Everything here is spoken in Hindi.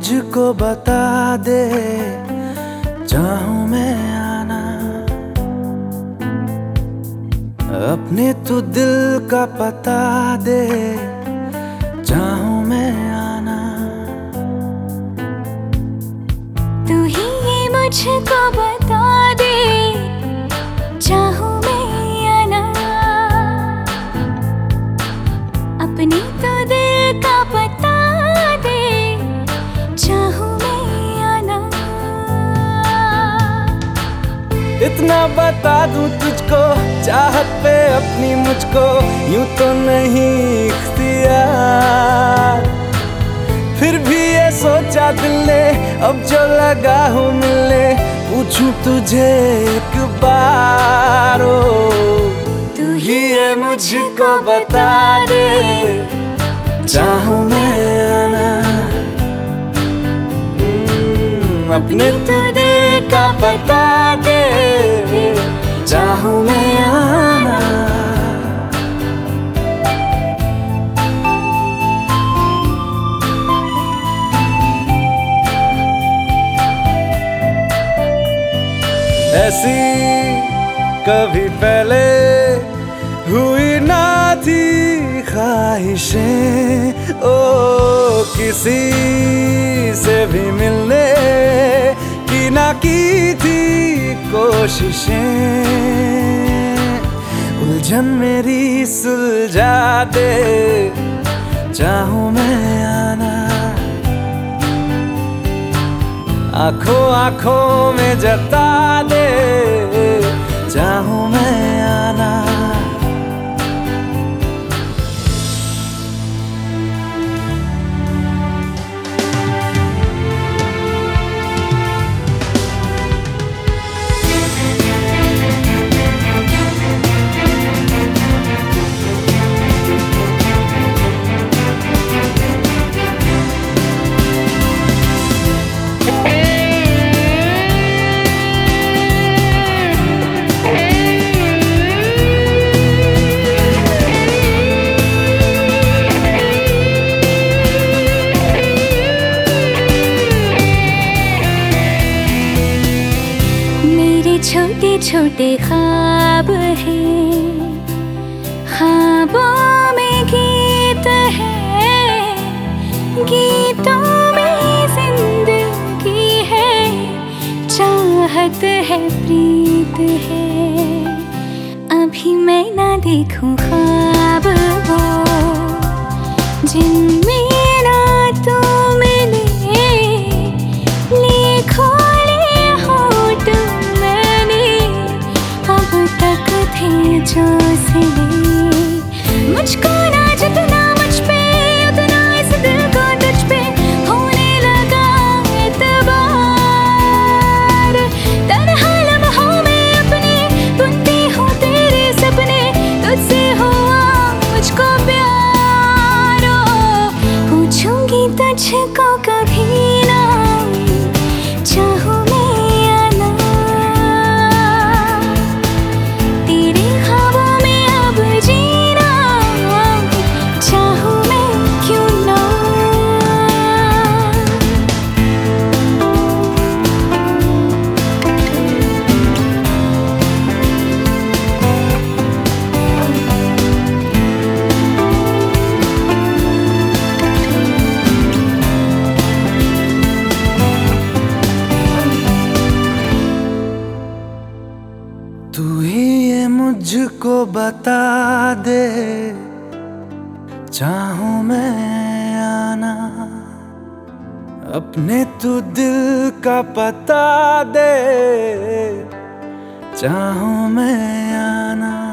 मुझको बता दे, चाहूं मैं आना। अपने तू दिल का पता दे, चाहूं मैं आना। तू ही ये मुझको बता दे, चाहूं मैं आना। अपने तो दिल का पता दे, चाहूं मैं आना। इतना बता दूं तुझको, चाहत पे अपनी मुझको यूं तो नहीं इख्तियार। फिर भी ये सोचा दिल ने, अब जो लगा हूँ मिलने, पूछूं तुझे एक बार। तू ही ये मुझको बता दे, चाहूं मैं आना। अपने तो दिल का पता दे, चाहूं मैं आना। ऐसी कभी पहले हुई ना थी ख्वाहिशें, ओ किसी से भी मिलने की ना की थी कोशिशें। उलझन मेरी सुलझा दे, चाहूं मैं आना। आंखों आंखों में जता दे, चाहूं मैं आना। छोटे छोटे ख्वाब हैं, ख्वाबों में गीत है, गीतों में जिंदगी है, चाहत है, प्रीत है। अभी मैं ना देखूं ख्वाब वो, जिनमें ना तू मिले, लिखो जो सिले। मुझको ना जितना मुझ पे, उतना इस दिल को तुझ पे होने लगा एतबार। तन्हा लम्हों में अपने बुनती हूँ तेरे सपने, तुझसे हुआ मुझको प्यार। पूछूंगी तुझको कभी ना, चाहूं तू ही ये मुझको बता दे, चाहूं मैं आना। अपने तू दिल का पता दे, चाहूं मैं आना।